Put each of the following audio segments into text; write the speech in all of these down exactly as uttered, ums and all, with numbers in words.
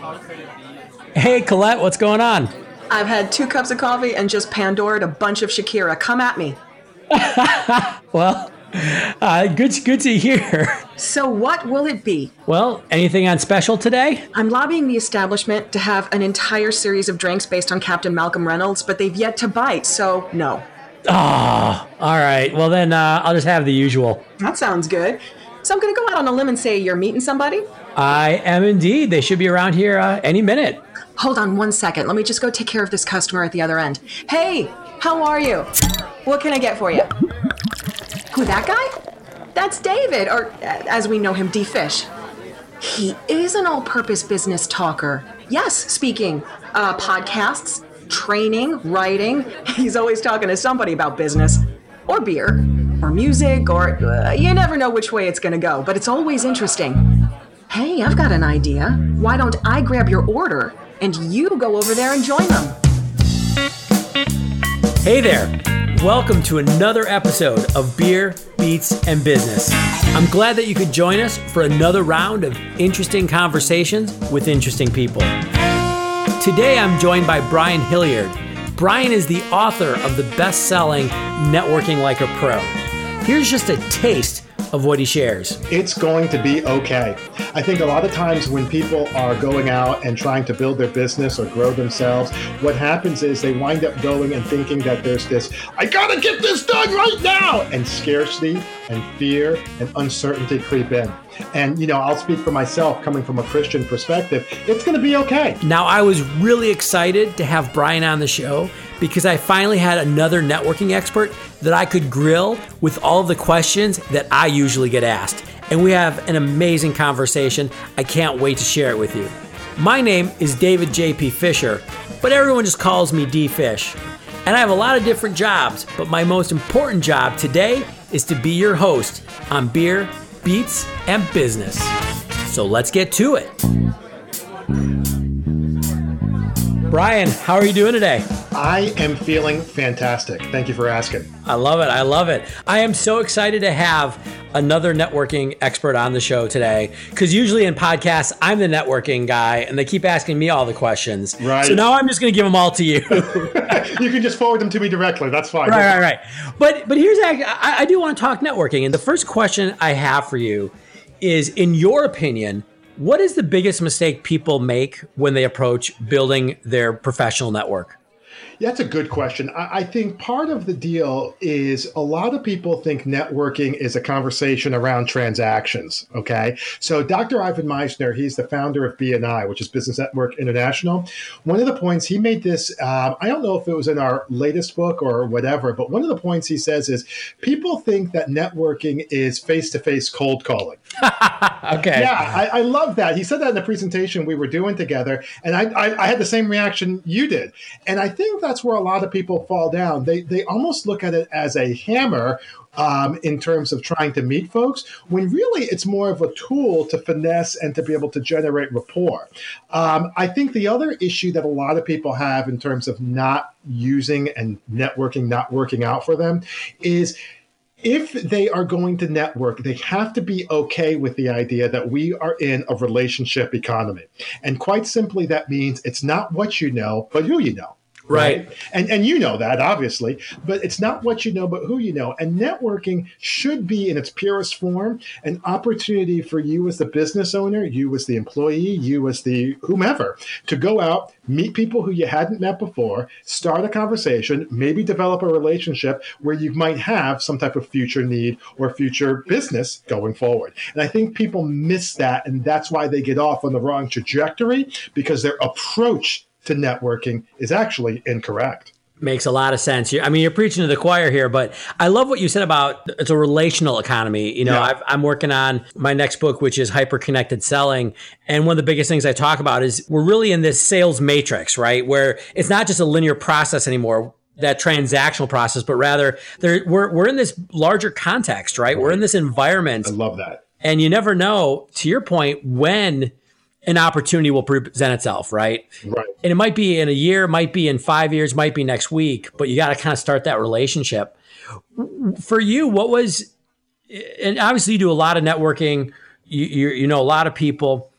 Hey, Colette, what's going on? I've had two cups of coffee and just Pandored a bunch of Shakira. Come at me. Well, uh, good, good to hear. So what will it be? Well, anything on special today? I'm lobbying the establishment to have an entire series of drinks based on Captain Malcolm Reynolds, but they've yet to bite, so no. Oh, all right. Well, then uh, I'll just have the usual. That sounds good. So I'm going to go out on a limb and say you're meeting somebody? I am indeed. They should be around here uh, any minute. Hold on one second. Let me just go take care of this customer at the other end. Hey, how are you? What can I get for you? Who, that guy? That's David, or as we know him, D. Fish. He is an all-purpose business talker. Yes, speaking. Uh, podcasts, training, writing. He's always talking to somebody about business. Or beer. Or music, or uh, you never know which way it's going to go, but it's always interesting. Hey, I've got an idea. Why don't I grab your order and you go over there and join them? Hey there. Welcome to another episode of Beer, Beats, and Business. I'm glad that you could join us for another round of interesting conversations with interesting people. Today I'm joined by Brian Hilliard. Brian is the author of the best-selling Networking Like a Pro. Here's just a taste of what he shares. It's going to be okay. I think a lot of times when people are going out and trying to build their business or grow themselves, what happens is they wind up going and thinking that there's this, I gotta get this done right now, and scarcity and fear and uncertainty creep in. And, you know, I'll speak for myself coming from a Christian perspective. It's going to be okay. Now, I was really excited to have Brian on the show because I finally had another networking expert that I could grill with all of the questions that I usually get asked. And we have an amazing conversation. I can't wait to share it with you. My name is David J P Fisher, but everyone just calls me D Fish. And I have a lot of different jobs, but my most important job today is to be your host on Beer, Beats, and Business. So let's get to it. Brian, how are you doing today? I am feeling fantastic. Thank you for asking. I love it. I love it. I am so excited to have another networking expert on the show today, because usually in podcasts, I'm the networking guy and they keep asking me all the questions. Right. So now I'm just going to give them all to you. You can just forward them to me directly. That's fine. Right, right, right. But but here's, I, I do want to talk networking. And the first question I have for you is, in your opinion, what is the biggest mistake people make when they approach building their professional network? Yeah, that's a good question. I, I think part of the deal is a lot of people think networking is a conversation around transactions, okay? So Doctor Ivan Misner, he's the founder of B N I, which is Business Network International. One of the points he made this, uh, I don't know if it was in our latest book or whatever, but one of the points he says is people think that networking is face-to-face cold calling. Okay. Yeah, I, I love that. He said that in the presentation we were doing together, and I, I, I had the same reaction you did. And I think that's where a lot of people fall down. They they almost look at it as a hammer um, in terms of trying to meet folks, when really it's more of a tool to finesse and to be able to generate rapport. Um, I think the other issue that a lot of people have in terms of not using and networking not working out for them is, if they are going to network, they have to be okay with the idea that we are in a relationship economy. And quite simply, that means it's not what you know, but who you know. Right. right. And and you know that, obviously, but it's not what you know, but who you know. And networking should be, in its purest form, an opportunity for you as the business owner, you as the employee, you as the whomever, to go out, meet people who you hadn't met before, start a conversation, maybe develop a relationship where you might have some type of future need or future business going forward. And I think people miss that, and that's why they get off on the wrong trajectory, because their approach to networking is actually incorrect. Makes a lot of sense. I mean, you're preaching to the choir here, but I love what you said about it's a relational economy. You know, Yeah. I've, I'm working on my next book, which is Hyper-Connected Selling. And one of the biggest things I talk about is we're really in this sales matrix, right? Where it's not just a linear process anymore, that transactional process, but rather there, we're, we're in this larger context, right? right? We're in this environment. I love that. And you never know, to your point, when an opportunity will present itself, right? Right. And it might be in a year, might be in five years, might be next week, but you got to kind of start that relationship. For you, what was, and obviously you do a lot of networking, you, you, you know a lot of people.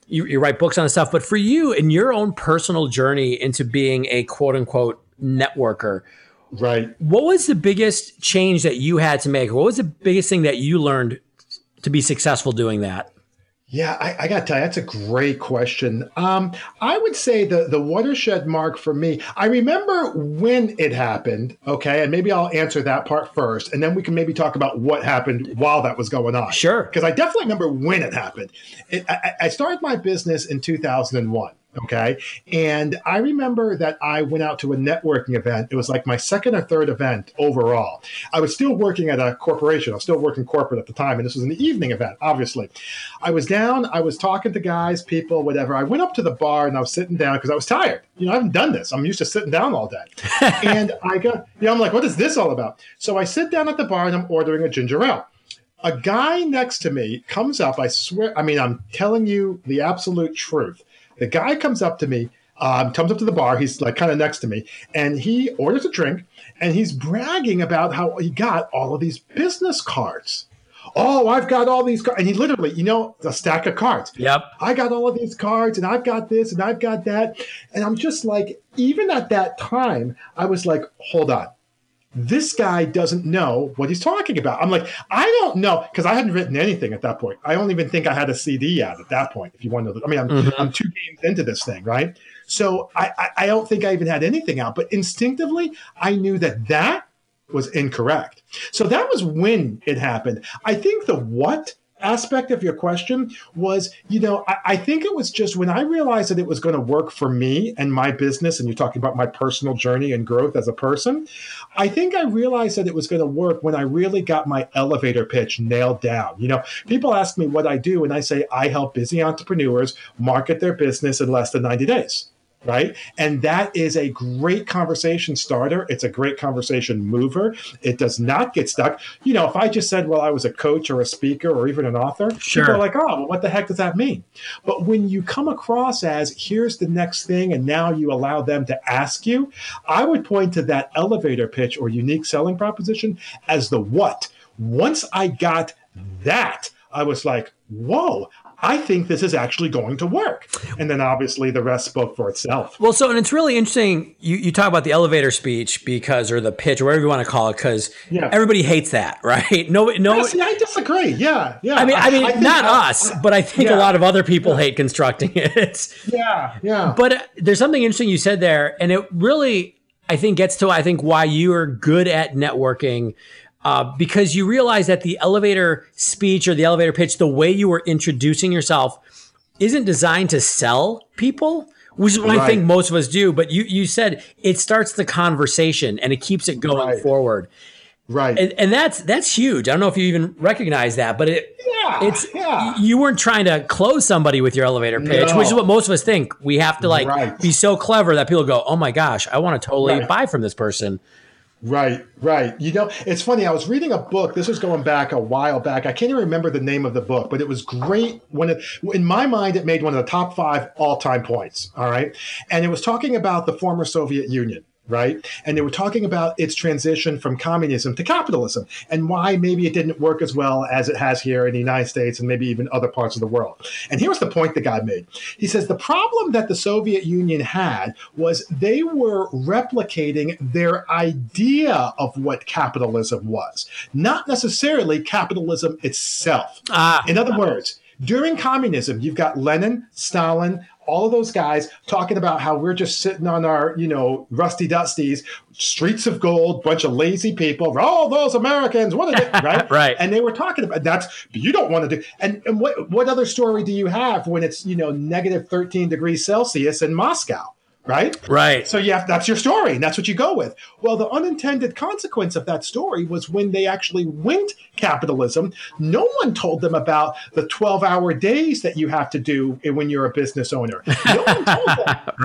you, you write books on this stuff, but for you in your own personal journey into being a quote unquote networker, right? What was the biggest change that you had to make? What was the biggest thing that you learned to be successful doing that? Yeah, I, I got to tell you, that's a great question. Um, I would say the, the watershed mark for me, I remember when it happened, okay, and maybe I'll answer that part first, and then we can maybe talk about what happened while that was going on. Sure. Because I definitely remember when it happened. It, I, I started my business in two thousand one. Okay. And I remember that I went out to a networking event. It was like my second or third event overall. I was still working at a corporation. I was still working corporate at the time. And this was an evening event, obviously. I was down. I was talking to guys, people, whatever. I went up to the bar and I was sitting down because I was tired. You know, I haven't done this. I'm used to sitting down all day. And I got, you know, I'm like, what is this all about? So I sit down at the bar and I'm ordering a ginger ale. A guy next to me comes up. I swear, I mean, I'm telling you the absolute truth. The guy comes up to me, um, comes up to the bar. He's like kind of next to me, and he orders a drink, and he's bragging about how he got all of these business cards. Oh, I've got all these cards. And he literally, you know, a stack of cards. Yep. I got all of these cards, and I've got this, and I've got that. And I'm just like, even at that time, I was like, hold on. This guy doesn't know what he's talking about. I'm like, I don't know, because I hadn't written anything at that point. I don't even think I had a C D out at that point, if you want to. I mean, I'm, mm-hmm. I'm two games into this thing, right? So I, I, I don't think I even had anything out. But instinctively, I knew that that was incorrect. So that was when it happened. I think the what aspect of your question was, you know, I, I think it was just when I realized that it was going to work for me and my business, and you're talking about my personal journey and growth as a person, I think I realized that it was going to work when I really got my elevator pitch nailed down. You know, people ask me what I do, and I say I help busy entrepreneurs market their business in less than ninety days. Right. And that is a great conversation starter. It's a great conversation mover. It does not get stuck. You know, if I just said, well, I was a coach or a speaker or even an author, sure. People are like, oh, well, what the heck does that mean? But when you come across as here's the next thing, and now you allow them to ask you, I would point to that elevator pitch or unique selling proposition as the what. Once I got that, I was like, whoa, I think this is actually going to work. And then obviously the rest spoke for itself. Well, so, and it's really interesting. You, you talk about the elevator speech because, or the pitch, or whatever you want to call it, because yeah. everybody hates that, right? No, no. Yeah, see, I disagree. Yeah, yeah. I mean, I mean, I not I, us, but I think yeah. a lot of other people yeah. hate constructing it. Yeah, yeah. But uh, there's something interesting you said there, and it really, I think, gets to, I think, why you are good at networking. Uh, because you realize that the elevator speech or the elevator pitch, the way you were introducing yourself, isn't designed to sell people, which is what right. I think most of us do. But you you said it starts the conversation and it keeps it going right. forward. Right. And, and that's that's huge. I don't know if you even recognize that, but it yeah, it's yeah. you weren't trying to close somebody with your elevator pitch, no. which is what most of us think. We have to like right. be so clever that people go, oh my gosh, I want to totally right. buy from this person. Right, right. You know, it's funny. I was reading a book. This was going back a while back. I can't even remember the name of the book, but it was great. When it, in my mind, it made one of the top five all-time points. All right. And it was talking about the former Soviet Union. Right. And they were talking about its transition from communism to capitalism and why maybe it didn't work as well as it has here in the United States and maybe even other parts of the world. And here's the point the guy made. He says the problem that the Soviet Union had was they were replicating their idea of what capitalism was, not necessarily capitalism itself. Ah. In other words, during communism, you've got Lenin, Stalin, all of those guys talking about how we're just sitting on our, you know, rusty dusties, streets of gold, bunch of lazy people. Oh, those Americans, what are they, right? Right. And they were talking about that's you don't want to do. And, and what what other story do you have when it's, you know, negative thirteen degrees Celsius in Moscow? Right? Right. So yeah, that's your story, and that's what you go with. Well, the unintended consequence of that story was when they actually went capitalism, no one told them about the twelve-hour days that you have to do when you're a business owner. No one told them. Right. No one told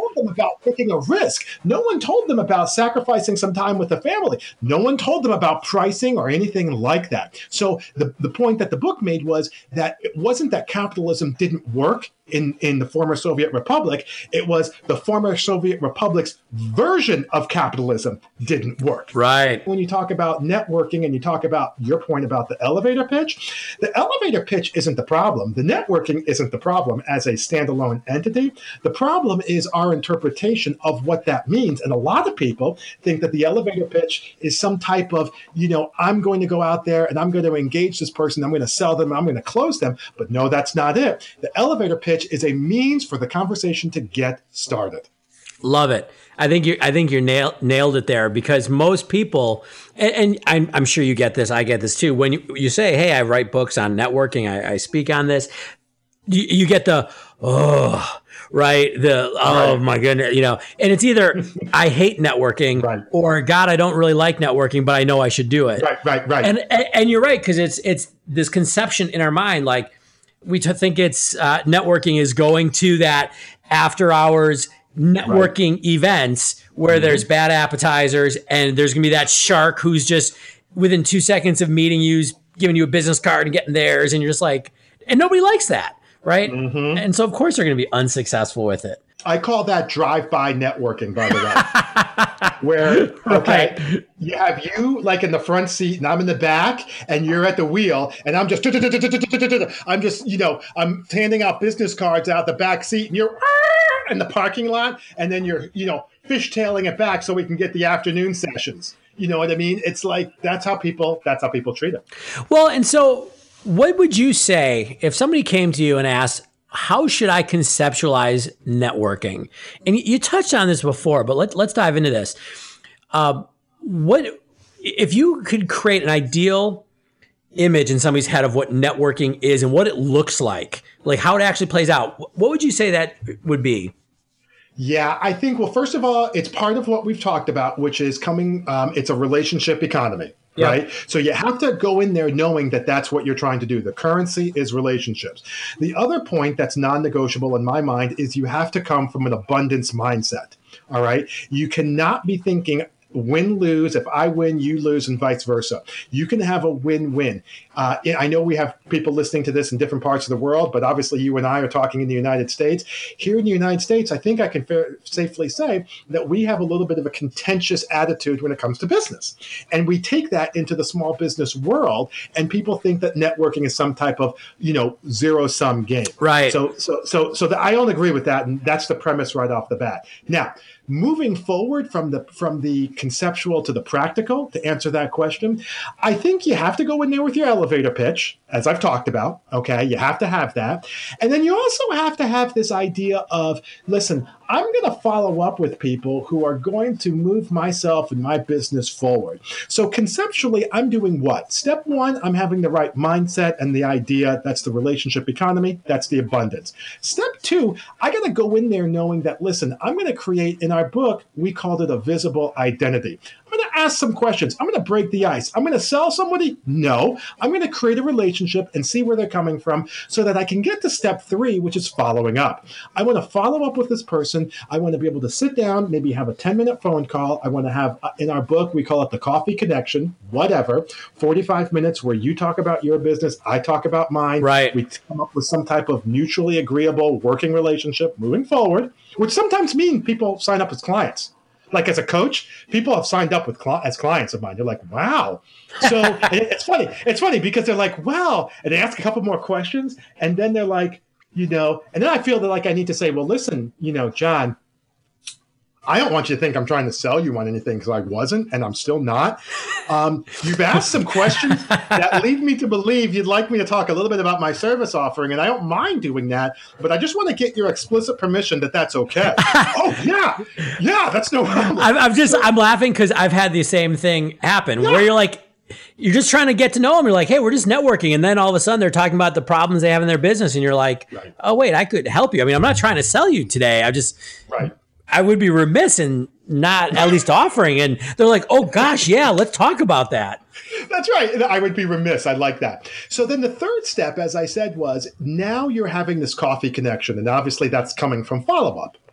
told them about taking a risk. No one told them about sacrificing some time with the family. No one told them about pricing or anything like that. So the, the point that the book made was that it wasn't that capitalism didn't work in, in the former Soviet Republic. It was the former Soviet Republic's version of capitalism didn't work. Right. When you talk about networking and you talk about your point about the elevator pitch, the elevator pitch isn't the problem. The networking isn't the problem as a standalone entity. The problem is our interpretation of what that means. And a lot of people think that the elevator pitch is some type of, you know, I'm going to go out there and I'm going to engage this person. I'm going to sell them. I'm going to close them. But no, that's not it. The elevator pitch is a means for the conversation to get started. Love it. I think you I think you nail, nailed it there, because most people, and, and I'm, I'm sure you get this, I get this too. When you, you say, hey, I write books on networking, I, I speak on this, you, you get the, oh, right? The, oh right. my goodness, you know, and it's either I hate networking right. or God, I don't really like networking, but I know I should do it. Right, right, right. And, and, and you're right, because it's, it's this conception in our mind, like we t- think it's uh, networking is going to that after hours networking right. events where mm-hmm. there's bad appetizers and there's going to be that shark who's just within two seconds of meeting you, giving you a business card and getting theirs. And you're just like, and nobody likes that. Right. Mm-hmm. And so, of course, they're going to be unsuccessful with it. I call that drive-by networking, by the way, where, okay, right. you have you like in the front seat and I'm in the back and you're at the wheel and I'm just, I'm just, you know, I'm handing out business cards out the back seat and you're in the parking lot and then you're, you know, fishtailing it back so we can get the afternoon sessions. You know what I mean? It's like, that's how people, that's how people treat it. Well, and so what would you say if somebody came to you and asked, how should I conceptualize networking? And you touched on this before, but let, let's dive into this. Uh, what if you could create an ideal image in somebody's head of what networking is and what it looks like, like how it actually plays out? What would you say that would be? Yeah, I think, well, first of all, it's part of what we've talked about, which is coming, um, it's a relationship economy. Yep. Right. So you have to go in there knowing that that's what you're trying to do. The currency is relationships. The other point that's non-negotiable in my mind is you have to come from an abundance mindset. All right. You cannot be thinking win-lose. If I win, you lose, and vice versa. You can have a win-win. Uh, I know we have people listening to this in different parts of the world, but obviously you and I are talking in the United States. Here in the United States, I think I can fair, safely say that we have a little bit of a contentious attitude when it comes to business. And we take that into the small business world, and people think that networking is some type of, you know, zero-sum game. Right. So, so, so, so the, I don't agree with that, and that's the premise right off the bat. Now, moving forward from the from the conceptual to the practical, to answer that question, I think you have to go in there with your elevator pitch, as I've talked about. Okay, you have to have that. And then you also have to have this idea of, listen, I'm going to follow up with people who are going to move myself and my business forward. So conceptually, I'm doing what? Step one, I'm having the right mindset and the idea. That's the relationship economy. That's the abundance. Step two, I got to go in there knowing that, listen, I'm going to create, in our book, we called it a visible identity. I'm going to ask some questions. I'm going to break the ice. I'm going to sell somebody? No. I'm going to create a relationship and see where they're coming from so that I can get to step three, which is following up. I want to follow up with this person. I want to be able to sit down, maybe have a ten-minute phone call. I want to have, uh, in our book, we call it the coffee connection, whatever, forty-five minutes where you talk about your business, I talk about mine. Right. We come up with some type of mutually agreeable working relationship moving forward, which sometimes means people sign up as clients. Like as a coach, people have signed up with cl- as clients of mine. They're like, wow. So it's funny. It's funny because they're like, wow. And they ask a couple more questions. And then they're like, you know, and then I feel that like I need to say, well, listen, you know, John, I don't want you to think I'm trying to sell you on anything because I wasn't, and I'm still not. Um, you've asked some questions that lead me to believe you'd like me to talk a little bit about my service offering, and I don't mind doing that, but I just want to get your explicit permission that that's okay. Oh, yeah. Yeah, that's no problem. I'm, I'm just, I'm laughing because I've had the same thing happen Yeah. where you're like, you're just trying to get to know them. You're like, hey, we're just networking. And then all of a sudden they're talking about the problems they have in their business. And you're like, Right. oh, wait, I could help you. I mean, I'm not trying to sell you today. I just, Right. I would be remiss in not at least offering. And they're like, oh, gosh, yeah, let's talk about that. That's right. I would be remiss. I like that. So then the third step, as I said, was now you're having this coffee connection. And obviously that's coming from follow-up.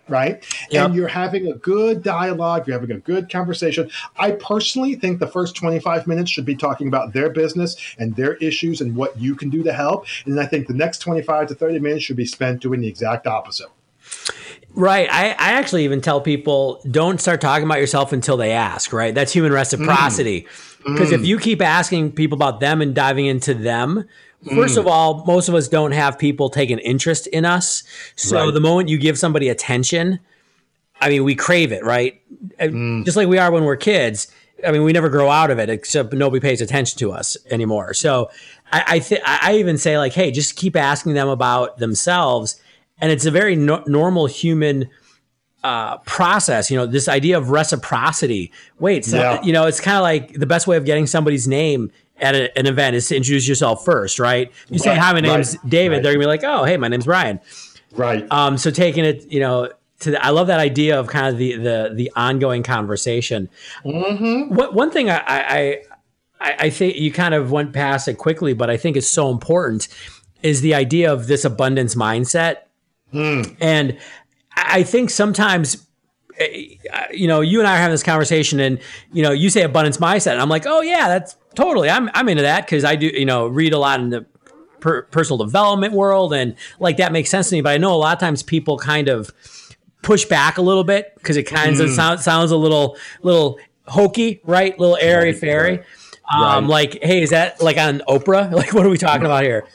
right? Yep. And you're having a good dialogue, you're having a good conversation. I personally think the first twenty-five minutes should be talking about their business and their issues and what you can do to help. And I think the next twenty-five to thirty minutes should be spent doing the exact opposite. Right. I, I actually even tell people, don't start talking about yourself until they ask, right? That's human reciprocity. Because mm. if you keep asking people about them and diving into them, first mm. of all, most of us don't have people take an interest in us. So right. the moment you give somebody attention, I mean, we crave it, right? Mm. Just like we are when we're kids. I mean, we never grow out of it, except nobody pays attention to us anymore. So I I, th- I even say like, hey, just keep asking them about themselves. And it's a very no- normal human uh, process, you know, this idea of reciprocity. Wait, so, yeah. you know, it's kind of like the best way of getting somebody's name at a, an event is to introduce yourself first, right? You say, hi, my name's right. David. Right. They're gonna be like, oh, hey, my name's Brian. Right. Um, so taking it, you know, to the, I love that idea of kind of the the the ongoing conversation. Mm-hmm. What one thing I, I I I think you kind of went past it quickly, but I think is so important is the idea of this abundance mindset. Mm. And I think sometimes, you know, you and I are having this conversation and, you know, you say abundance mindset. And I'm like, oh, yeah, that's totally. I'm I'm into that because I do, you know, read a lot in the per- personal development world. And like that makes sense to me. But I know a lot of times people kind of push back a little bit because it kind mm. of sound, sounds a little little hokey, right? Little airy right, fairy. Right. Um, right. Like, hey, is that like on Oprah? Like, what are we talking about here?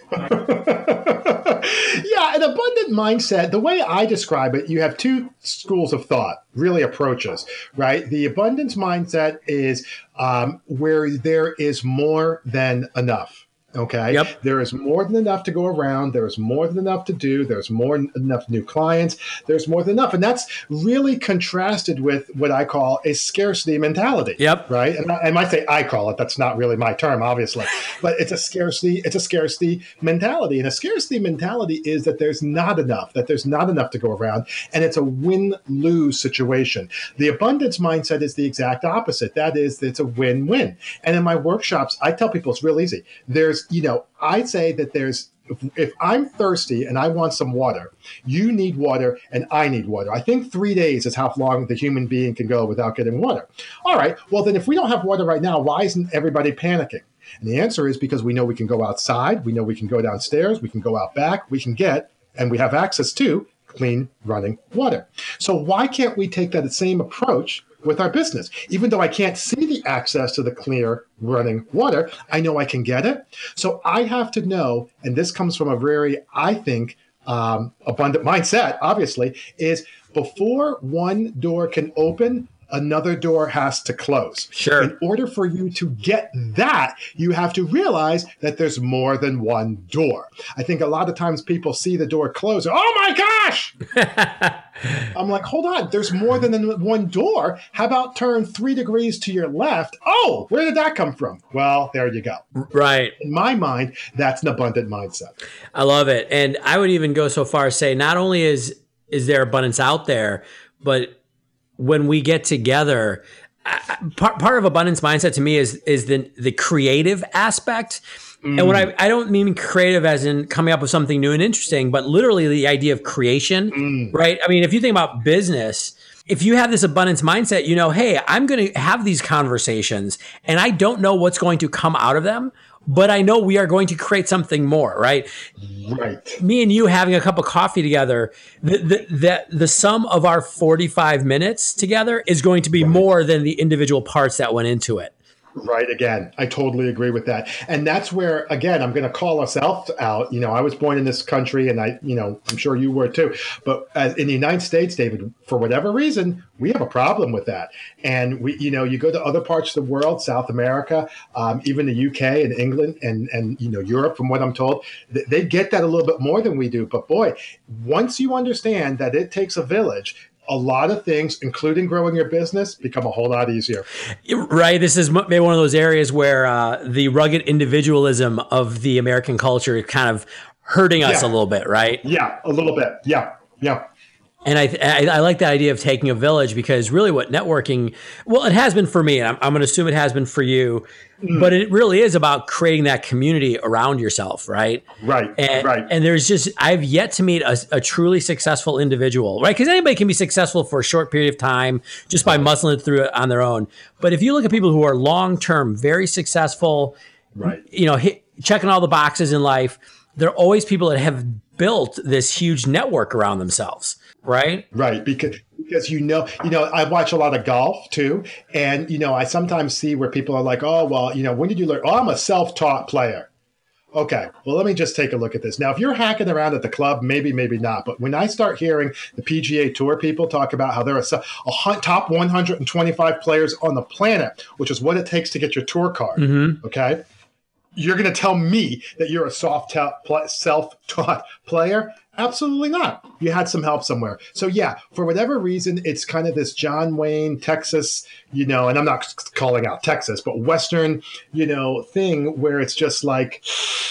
Yeah, an abundant mindset, the way I describe it, you have two schools of thought, really approaches, right? The abundance mindset is um, where there is more than enough. Okay. Yep. There is more than enough to go around. There is more than enough to do. There's more than enough new clients. There's more than enough. And that's really contrasted with what I call a scarcity mentality. Yep. Right. And I, I might say I call it. That's not really my term, obviously. But it's a scarcity. It's a scarcity mentality. And a scarcity mentality is that there's not enough, that there's not enough to go around. And it's a win-lose situation. The abundance mindset is the exact opposite. That is, it's a win-win. And in my workshops, I tell people it's real easy. There's You know, I say that there's, if, if I'm thirsty and I want some water, you need water and I need water. I think three days is how long the human being can go without getting water. All right, well then if we don't have water right now, why isn't everybody panicking? And the answer is because we know we can go outside, we know we can go downstairs, we can go out back, we can get, and we have access to clean running water. So why can't we take that same approach with our business? Even though I can't see the access to the clear running water, I know I can get it. So I have to know, and this comes from a very, I think, um, abundant mindset, obviously, is before one door can open, another door has to close. Sure. In order for you to get that, you have to realize that there's more than one door. I think a lot of times people see the door close. Oh my gosh! I'm like, hold on, there's more than one door. How about turn three degrees to your left? Oh, where did that come from? Well, there you go. Right. In my mind, that's an abundant mindset. I love it. And I would even go so far as say, not only is is there abundance out there, but when we get together, I, part, part of abundance mindset to me is is the the creative aspect. Mm. And when I, I don't mean creative as in coming up with something new and interesting, but literally the idea of creation, mm. right? I mean, if you think about business, if you have this abundance mindset, you know, hey, I'm going to have these conversations and I don't know what's going to come out of them, but I know we are going to create something more, right? Right. Me and you having a cup of coffee together, the the the, the sum of our forty-five minutes together is going to be right. more than the individual parts that went into it. Right. Again, I totally agree with that. And that's where, again, I'm going to call ourselves out. You know, I was born in this country and I, you know, I'm sure you were too. But as in the United States, David, for whatever reason, we have a problem with that. And we, you know, you go to other parts of the world, South America, um, even the U K and England and, and, you know, Europe, from what I'm told, they get that a little bit more than we do. But boy, once you understand that it takes a village, a lot of things, including growing your business, become a whole lot easier. Right. This is maybe one of those areas where uh, the rugged individualism of the American culture is kind of hurting us yeah. a little bit, right? Yeah, a little bit. Yeah, yeah. And I, I I like that idea of taking a village, because really what networking, well, it has been for me, and I'm, I'm going to assume it has been for you, mm. but it really is about creating that community around yourself, right? Right, and, right. And there's just, I've yet to meet a, a truly successful individual, right? Because anybody can be successful for a short period of time just by muscling it through it on their own. But if you look at people who are long-term, very successful, right, you know, hit, checking all the boxes in life, they're always people that have built this huge network around themselves. Right. Right. Because, because, you know, you know, I watch a lot of golf, too. And, you know, I sometimes see where people are like, oh, well, you know, when did you learn? Oh, I'm a self-taught player. OK, well, let me just take a look at this. Now, if you're hacking around at the club, maybe, maybe not. But when I start hearing the P G A Tour people talk about how there are a top one hundred twenty-five players on the planet, which is what it takes to get your tour card. Mm-hmm. OK, you're going to tell me that you're a self-taught player? Absolutely not. You had some help somewhere. So yeah, for whatever reason, it's kind of this John Wayne, Texas, you know, and I'm not calling out Texas, but Western, you know, thing where it's just like,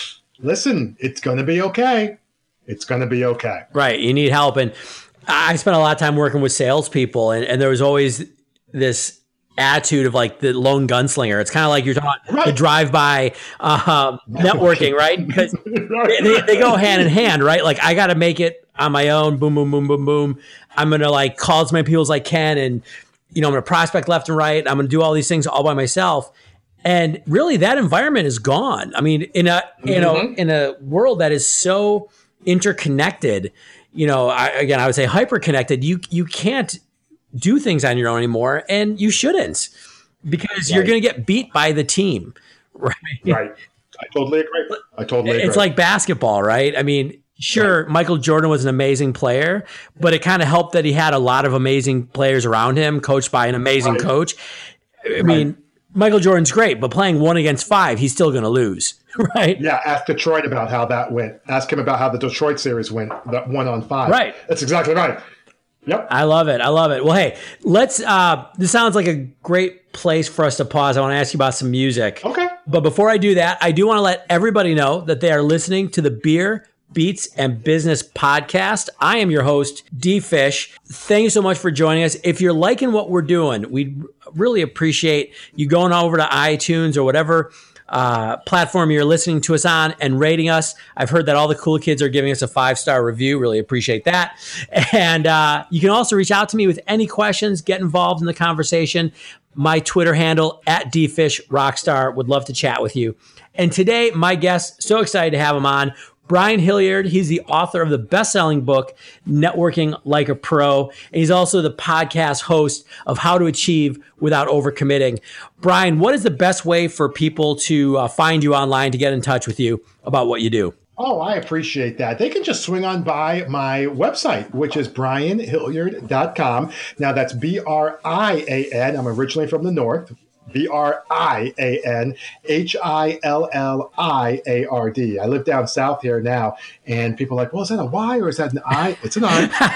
listen, it's going to be okay. It's going to be okay. Right. You need help. And I spent a lot of time working with salespeople, and, and there was always this attitude of like the lone gunslinger. It's kind of like you're talking about right. the drive-by uh, networking, right? Because right. they, they go hand in hand, right? Like I got to make it on my own. Boom, boom, boom, boom, boom. I'm going to like call as many people as I can. And, you know, I'm going to prospect left and right. I'm going to do all these things all by myself. And really that environment is gone. I mean, in a, mm-hmm. you know, in a world that is so interconnected, you know, I, again, I would say hyper connected, you, you can't do things on your own anymore, and you shouldn't, because right. you're going to get beat by the team, right? Right. I totally agree. I totally agree. It's like basketball, right? I mean, sure, right. Michael Jordan was an amazing player, but it kind of helped that he had a lot of amazing players around him, coached by an amazing right. coach. I right. mean, Michael Jordan's great, but playing one against five, he's still going to lose, right? Yeah, ask Detroit about how that went. Ask him about how the Detroit series went, that one on five. Right. That's exactly right. Yep. I love it. I love it. Well, hey, let's, uh, this sounds like a great place for us to pause. I want to ask you about some music. Okay. But before I do that, I do want to let everybody know that they are listening to the Beer, Beats, and Business podcast. I am your host, D Fish. Thank you so much for joining us. If you're liking what we're doing, we'd really appreciate you going over to iTunes or whatever Uh, platform you're listening to us on and rating us. I've heard that all the cool kids are giving us a five-star review. Really appreciate that. And uh, you can also reach out to me with any questions, get involved in the conversation. My Twitter handle, at DFishRockstar. Would love to chat with you. And today, my guest, so excited to have him on, Brian Hilliard. He's the author of the best-selling book, Networking Like a Pro. And he's also the podcast host of How to Achieve Without Overcommitting. Brian, what is the best way for people to uh, find you online, to get in touch with you about what you do? Oh, I appreciate that. They can just swing on by my website, which is brian hilliard dot com. Now, that's B R I A N. I'm originally from the North. B R I A N H I L L I A R D. I live down south here now, and people are like, well, is that a Y or is that an I? It's an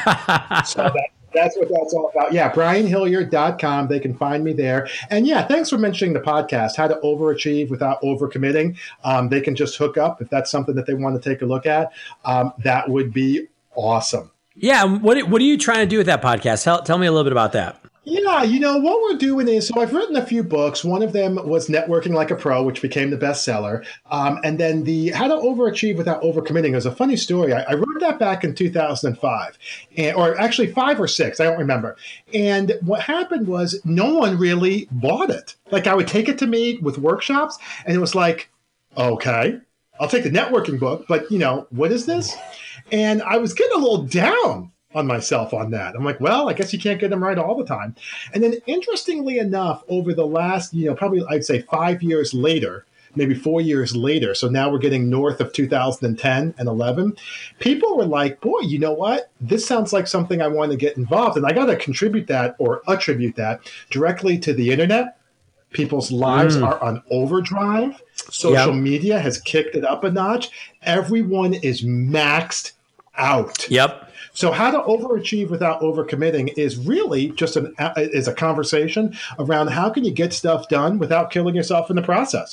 I. So that, that's what that's all about. Yeah, brian hilliard dot com. They can find me there. And yeah, thanks for mentioning the podcast, How to Overachieve Without Overcommitting. Um, they can just hook up if that's something that they want to take a look at. Um, that would be awesome. Yeah. What, what are you trying to do with that podcast? Tell, tell me a little bit about that. Yeah, you know, what we're doing is, so I've written a few books. One of them was Networking Like a Pro, which became the bestseller. Um, and then the How to Overachieve Without Overcommitting is a funny story. I, I wrote that back in two thousand five, and, or actually five or six, I don't remember. And what happened was no one really bought it. Like I would take it to meet with workshops, and it was like, okay, I'll take the networking book, but, you know, what is this? And I was getting a little down on myself on that. I'm like, well, I guess you can't get them right all the time. And then interestingly enough, over the last, you know, probably I'd say five years later, maybe four years later, so now we're getting north of two thousand ten and eleven, people were like, boy, you know what? This sounds like something I want to get involved in. I got to contribute that or attribute that directly to the internet. People's lives mm. are on overdrive. Social yep. media has kicked it up a notch. Everyone is maxed out. Yep. So how to overachieve without overcommitting is really just an is a conversation around how can you get stuff done without killing yourself in the process.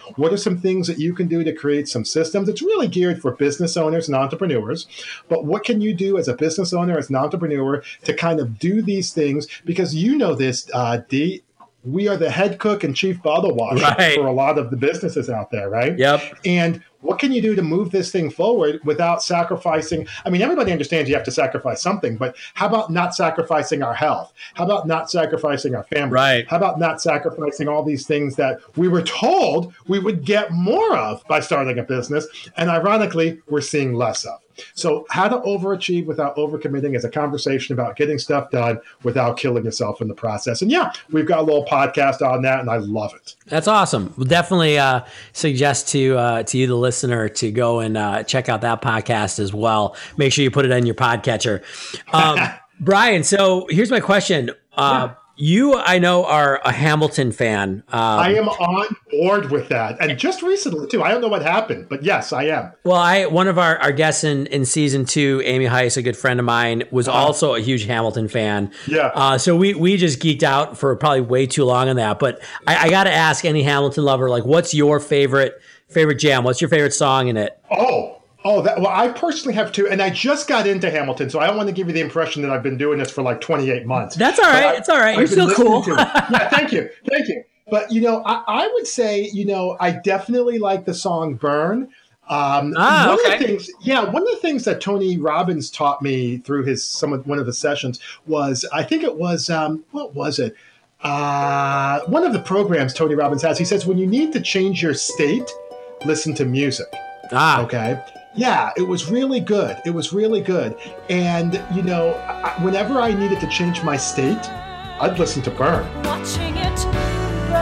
What are some things that you can do to create some systems? It's really geared for business owners and entrepreneurs. But what can you do as a business owner, as an entrepreneur, to kind of do these things? Because you know this, uh, Dee. We are the head cook and chief bottle washer right. for a lot of the businesses out there, right? Yep. And what can you do to move this thing forward without sacrificing? I mean, everybody understands you have to sacrifice something, but how about not sacrificing our health? How about not sacrificing our family? Right. How about not sacrificing all these things that we were told we would get more of by starting a business? And ironically, we're seeing less of. So how to overachieve without overcommitting is a conversation about getting stuff done without killing yourself in the process. And yeah, we've got a little podcast on that, and I love it. That's awesome. We'll definitely uh, suggest to uh, to you, the listener, to go and uh, check out that podcast as well. Make sure you put it on your podcatcher. Um, Brian, so here's my question. Uh, yeah. You, I know, are a Hamilton fan. Um, I am on board with that. And just recently, too. I don't know what happened, but yes, I am. Well, I one of our, our guests in, in season two, Amy Heiss, a good friend of mine, was uh-huh. also a huge Hamilton fan. Yeah. Uh, so we, we just geeked out for probably way too long on that. But I, I got to ask any Hamilton lover, like, what's your favorite favorite jam? What's your favorite song in it? Oh, Oh, that, well, I personally have two, and I just got into Hamilton, so I don't want to give you the impression that I've been doing this for like twenty-eight months. That's all right. I, it's all right. I've You're still cool. Yeah, thank you. Thank you. But, you know, I, I would say, you know, I definitely like the song Burn. Um, ah, one okay. of the things, yeah, one of the things that Tony Robbins taught me through his some of, one of the sessions was, I think it was, um, what was it? Uh, one of the programs Tony Robbins has, he says, when you need to change your state, listen to music. Ah. Okay. Yeah, it was really good. It was really good. And, you know, I, whenever I needed to change my state, I'd listen to Burn. Watching it burn,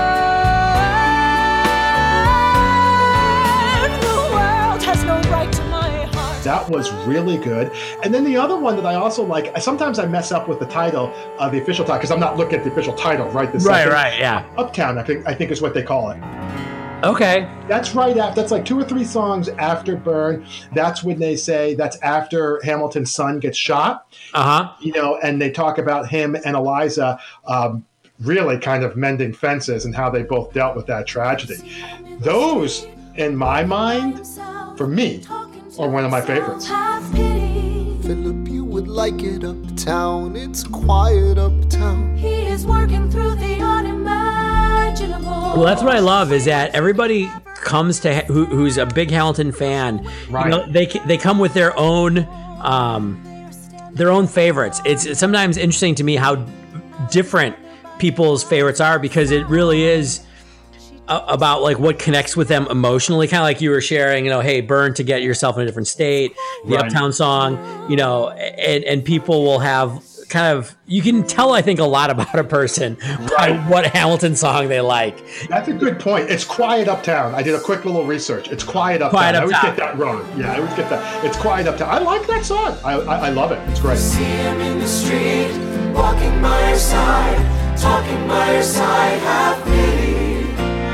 the world has no right to my heart. That was really good. And then the other one that I also like, sometimes I mess up with the title of the official title because I'm not looking at the official title right this right, second. Right, right, yeah. Uptown, I think, I think is what they call it. Okay. That's right after, that's like two or three songs after Burn. That's when they say that's after Hamilton's son gets shot. Uh-huh. You know, and they talk about him and Eliza um, really kind of mending fences and how they both dealt with that tragedy. Those, in my mind, for me, are one of my favorites. Philip, you would like it uptown. It's quiet uptown. He is working through the unimaginable. Well, that's what I love is that everybody comes to who, who's a big Hamilton fan. Right. You know, they they come with their own um, their own favorites. It's, it's sometimes interesting to me how different people's favorites are because it really is a, about like what connects with them emotionally. Kind of like you were sharing, you know, hey, Burn to get yourself in a different state. The Right. Uptown song, you know, and and people will have. Kind of, you can tell, I think, a lot about a person by Right. what Hamilton song they like. That's a good point. It's quiet uptown. I did a quick little research. It's quiet uptown. Quiet I always Uptown. get that wrong. Yeah, I always get that. It's quiet uptown. I like that song. I I, I love it. It's great. See him in the street, walking by your side, talking by your side, have pity.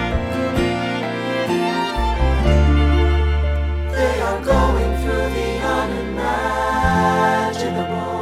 They are going through the unimaginable.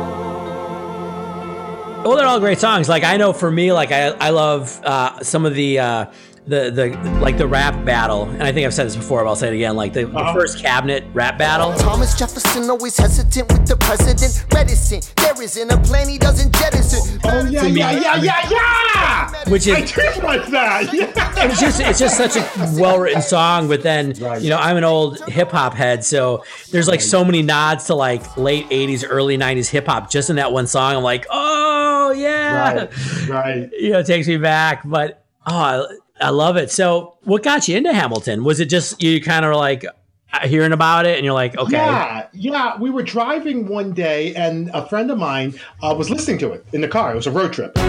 Well, they're all great songs. Like I know for me, like I I love uh, some of the uh, the the like the rap battle, and I think I've said this before, but I'll say it again. Like the, Uh-huh. the first Cabinet rap battle. Thomas Jefferson always hesitant with the president. Reticent, there isn't a plan he doesn't jettison. Oh yeah, yeah, yeah, yeah, yeah. Which I is did like that. Yeah. it's just it's just such a well written song. But then Right. you know I'm an old hip hop head, so there's like so many nods to like late eighties, early nineties hip hop just in that one song. I'm like, oh yeah, Right, right. you know, it takes me back. But oh, I, I love it. So, what got you into Hamilton? Was it just you kind of like hearing about it, and you're like, okay, Yeah, yeah. We were driving one day, and a friend of mine uh, was listening to it in the car. It was a road trip,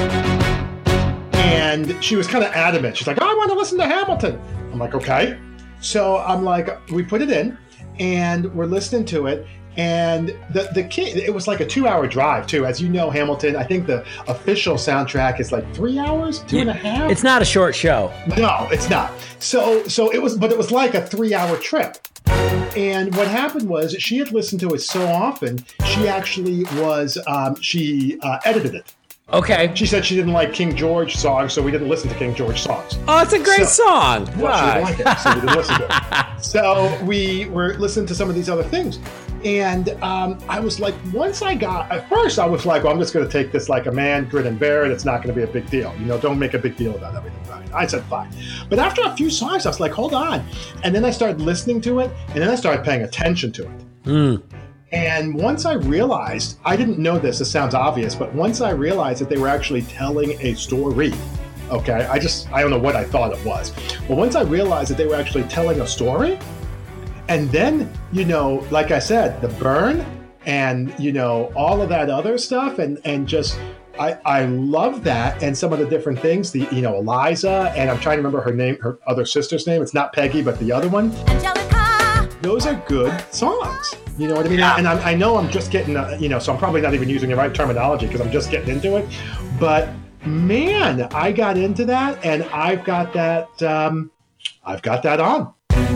and she was kind of adamant. She's like, "Oh, I want to listen to Hamilton." I'm like, "Okay." So I'm like, we put it in, and we're listening to it. And the the kid, it was like a two hour drive too. As you know, Hamilton, I think the official soundtrack is like three hours, two and a half. it's not a short show. No, it's not. So so it was, but it was like a three hour trip. And what happened was she had listened to it so often, she actually was, um, she uh, edited it. Okay. She said she didn't like King George songs, so we didn't listen to King George songs. Oh, it's a great So- song. Well, she didn't Why? like it, so we didn't listen to it. So we were listening to some of these other things. And um, I was like, once I got, at first I was like, well, I'm just going to take this like a man, grin and bear it. It's not going to be a big deal. You know, don't make a big deal about everything. Right? I said, fine. But after a few songs, I was like, hold on. And then I started listening to it, and then I started paying attention to it. Mm. And once I realized, I didn't know this, this sounds obvious, but once I realized that they were actually telling a story, okay, I just, I don't know what I thought it was. But once I realized that they were actually telling a story, and then, you know, like I said, the burn and, you know, all of that other stuff, and, and just, I, I love that, and some of the different things, the, you know, Eliza, and I'm trying to remember her name, her other sister's name, it's not Peggy, but the other one. Angelica. Those are good songs. You know what I mean? And I, I know I'm just getting, uh, you know, so I'm probably not even using the right terminology because I'm just getting into it. But man, I got into that, and I've got that, um, I've got that on.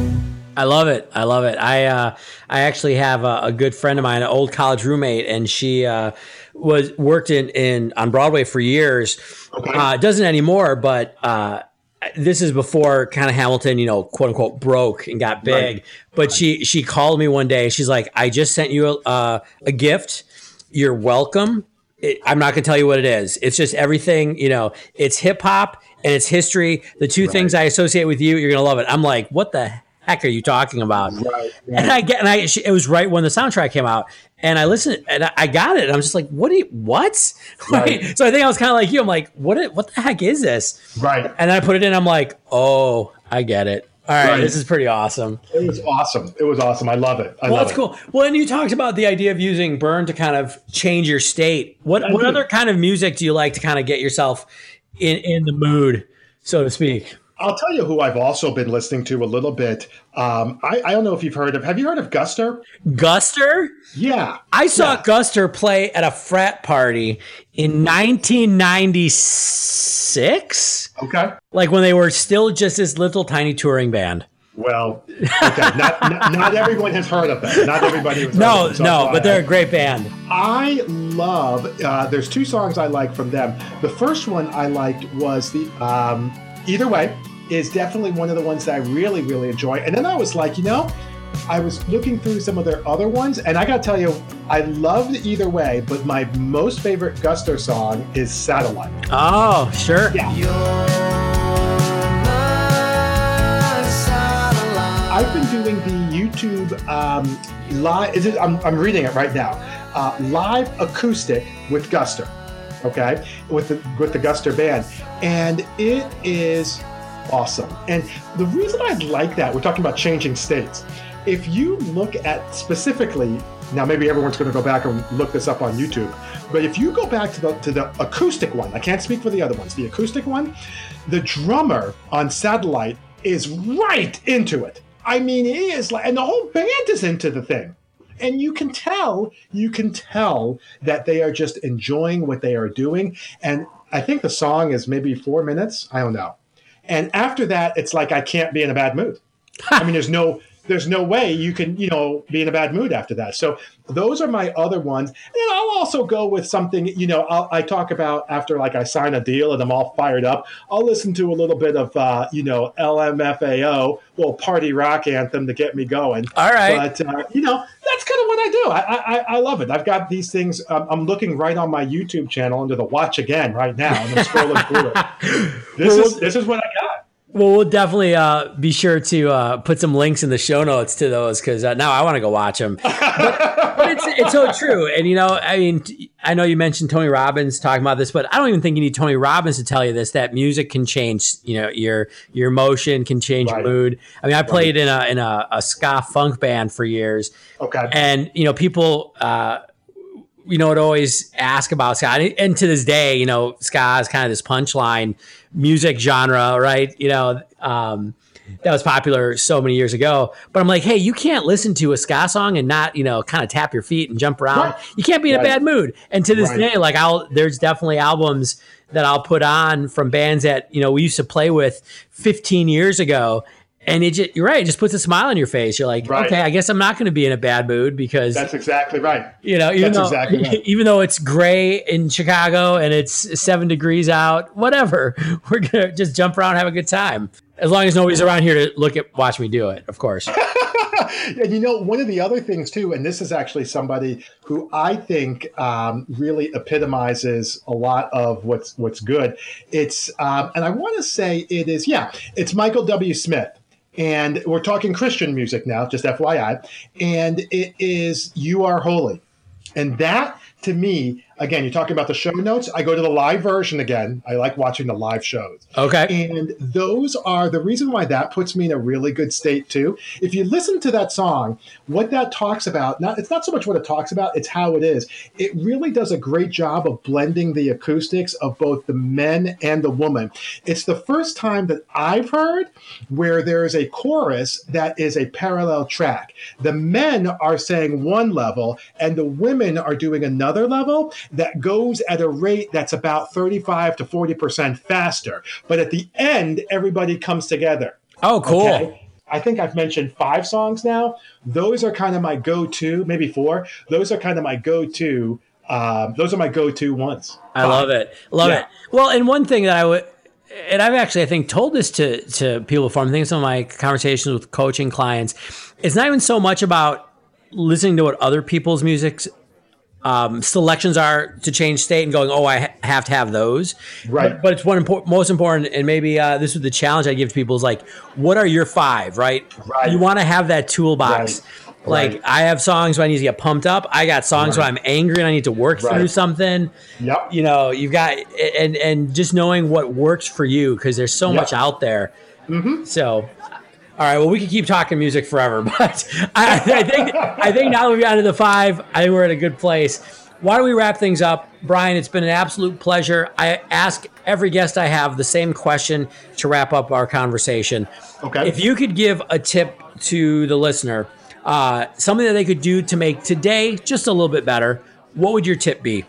I love it. I love it. I uh, I actually have a, a good friend of mine, an old college roommate, and she uh, was worked in, in on Broadway for years. Okay. Uh, doesn't anymore, but uh, this is before kind of Hamilton, you know, quote unquote, broke and got big. Right. But she she called me one day. She's like, "I just sent you a, uh, a gift. You're welcome. It, I'm not going to tell you what it is. It's just everything. You know, it's hip hop and it's history. The two Right. things I associate with you, you're going to love it." I'm like, "What the heck are you talking about?" Right, right. And I get, and I, she, it was right when the soundtrack came out, and I listened, and I, I got it. And I'm just like, "What? Do you, what?" Right. Right. So I think I was kind of like you. I'm like, "What? i- What the heck is this?" Right. And then I put it in. I'm like, "Oh, I get it. All right, Right. this is pretty awesome." It was awesome. It was awesome. I love it. I Well, love that's it. cool. Well, and you talked about the idea of using burn to kind of change your state. What I what do. other kind of music do you like to kind of get yourself in in the mood, so to speak? I'll tell you who I've also been listening to a little bit. Um, I, I don't know if you've heard of, have you heard of Guster? Guster? Yeah. I saw Yeah. Guster play at a frat party in nineteen ninety-six, Okay. like when they were still just this little tiny touring band. Well, okay. Not, not, not everyone has heard of them. Not everybody has heard No, of them. So no, I- but they're a great band. I love, uh, there's two songs I like from them. The first one I liked was the, um, Either Way is definitely one of the ones that I really, really enjoy. And then I was like, you know, I was looking through some of their other ones, and I got to tell you, I loved Either Way, but my most favorite Guster song is Satellite. Oh, sure. Yeah. I've been doing the YouTube um, live. Is it? I'm, I'm reading it right now. Uh, live acoustic with Guster, okay, with the with the Guster band, and it is awesome. And the reason I like that, we're talking about changing states. If you look at specifically, now maybe everyone's going to go back and look this up on YouTube, but if you go back to the to the acoustic one, I can't speak for the other ones. The acoustic one, the drummer on Satellite is right into it. I mean, he is like, and the whole band is into the thing. And you can tell, you can tell that they are just enjoying what they are doing. And I think the song is maybe four minutes. I don't know. And after that, it's like, I can't be in a bad mood. I mean, there's no, there's no way you can, you know, be in a bad mood after that. So those are my other ones. And then I'll also go with something, you know, I'll, I talk about after like I sign a deal and I'm all fired up. I'll listen to a little bit of, uh, you know, L M F A O, little party rock anthem to get me going. All right. But, uh, you know, that's kind of what I do. I, I, I love it. I've got these things. Um, I'm looking right on my YouTube channel under the Watch Again right now. And I'm scrolling through it. This is, this is what I got. Well, we'll definitely uh, be sure to uh, put some links in the show notes to those, because uh, now I want to go watch them. But, but it's it's so true. And, you know, I mean, t- I know you mentioned Tony Robbins talking about this, but I don't even think you need Tony Robbins to tell you this, that music can change, you know, your your emotion can change Right. your mood. I mean, I played in a in a, a ska funk band for years. Okay. And, you know, people, uh, you know, would always ask about ska. And, and to this day, you know, ska is kind of this punchline music genre, right? You know, um, that was popular so many years ago. But I'm like, hey, you can't listen to a ska song and not, you know, kind of tap your feet and jump around. Right. You can't be in Right. a bad mood. And to this Right. day, like I'll, there's definitely albums that I'll put on from bands that, you know, we used to play with fifteen years ago. And it just, you're right. It just puts a smile on your face. You're like, right. okay, I guess I'm not going to be in a bad mood because that's exactly right. You know, even that's though, exactly right. even though it's gray in Chicago and it's seven degrees out, whatever, we're going to just jump around and have a good time. As long as nobody's around here to look at, watch me do it, of course. And you know, one of the other things too, and this is actually somebody who I think um, really epitomizes a lot of what's what's good. It's um, and I want to say it is, yeah, it's Michael W. Smith. And we're talking Christian music now, just F Y I. And it is You Are Holy. And that, to me, again, you're talking about the show notes. I go to the live version again. I like watching the live shows. Okay. And those are the reason why that puts me in a really good state, too. If you listen to that song, what that talks about, not it's not so much what it talks about, it's how it is. It really does a great job of blending the acoustics of both the men and the woman. It's the first time that I've heard where there is a chorus that is a parallel track. The men are saying one level, and the women are doing another level that goes at a rate that's about thirty-five to forty percent faster. But at the end, everybody comes together. Oh, cool. Okay? I think I've mentioned five songs now. Those are kind of my go-to, maybe four. Those are kind of my go-to. Um, those are my go-to ones. I love it. Love yeah. it. Well, and one thing that I would, and I've actually, I think, told this to, to people before. I'm thinking some of my conversations with coaching clients. It's not even so much about listening to what other people's music's Um, selections are to change state and going, oh, I ha- have to have those. Right. But, but it's one impor- most important, and maybe uh, this is the challenge I give to people is like, what are your five, right? Right. You want to have that toolbox. Right. Like Right. I have songs when I need to get pumped up. I got songs Right. when I'm angry and I need to work Right. through something. Yep. You know, you've got, and, and just knowing what works for you, because there's so Yep. much out there. Mm-hmm. So, all right, well, we could keep talking music forever, but I, I think I think now that we've got to the five, I think we're in a good place. Why don't we wrap things up? Brian, it's been an absolute pleasure. I ask every guest I have the same question to wrap up our conversation. Okay. If you could give a tip to the listener, uh, something that they could do to make today just a little bit better, what would your tip be?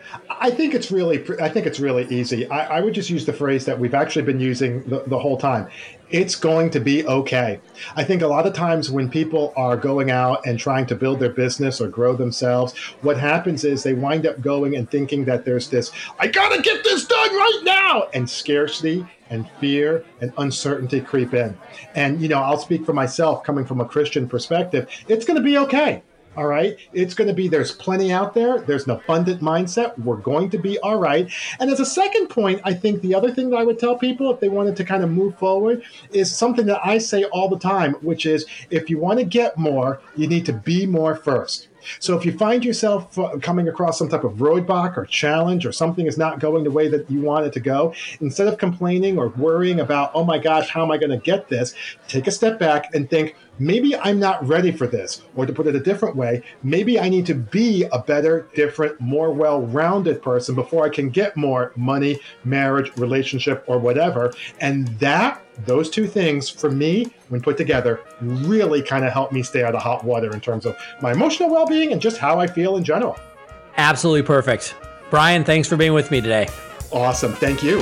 I think it's really, I think it's really easy. I, I would just use the phrase that we've actually been using the, the whole time. It's going to be okay. I think a lot of times when people are going out and trying to build their business or grow themselves, what happens is they wind up going and thinking that there's this, I gotta get this done right now, and scarcity and fear and uncertainty creep in. And, you know, I'll speak for myself coming from a Christian perspective. It's going to be okay. All right. It's going to be, there's plenty out there. There's an abundant mindset. We're going to be all right. And as a second point, I think the other thing that I would tell people if they wanted to kind of move forward is something that I say all the time, which is if you want to get more, you need to be more first. So if you find yourself coming across some type of roadblock or challenge or something is not going the way that you want it to go, instead of complaining or worrying about, oh my gosh, how am I going to get this? Take a step back and think, maybe I'm not ready for this. Or to put it a different way, maybe I need to be a better, different, more well-rounded person before I can get more money, marriage, relationship, or whatever. And that, those two things, for me, when put together, really kind of help me stay out of hot water in terms of my emotional well-being and just how I feel in general. Absolutely perfect. Brian, thanks for being with me today. Awesome. Thank you.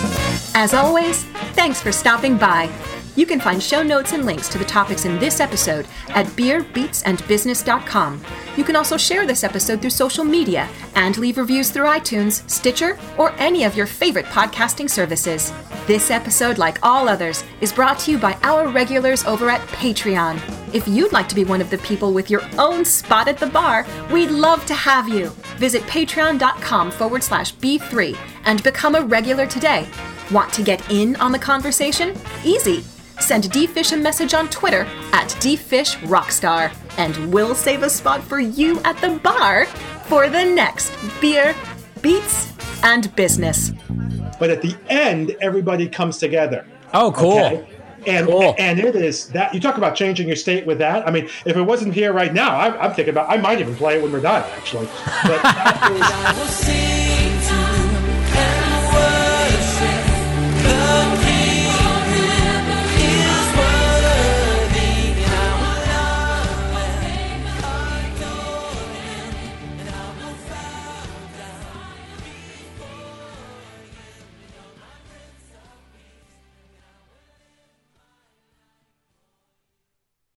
As always, thanks for stopping by. You can find show notes and links to the topics in this episode at beer beats and business dot com. You can also share this episode through social media and leave reviews through iTunes, Stitcher, or any of your favorite podcasting services. This episode, like all others, is brought to you by our regulars over at Patreon. If you'd like to be one of the people with your own spot at the bar, we'd love to have you. Visit patreon.com forward slash B3 and become a regular today. Want to get in on the conversation? Easy. Send D-Fish a message on Twitter at DFishRockstar, and we'll save a spot for you at the bar for the next Beer, Beats, and Business. But at the end, everybody comes together. Oh, cool. Okay? And cool. and it is that, you talk about changing your state with that. I mean, if it wasn't here right now, I'm, I'm thinking about, I might even play it when we're done, actually. But that is,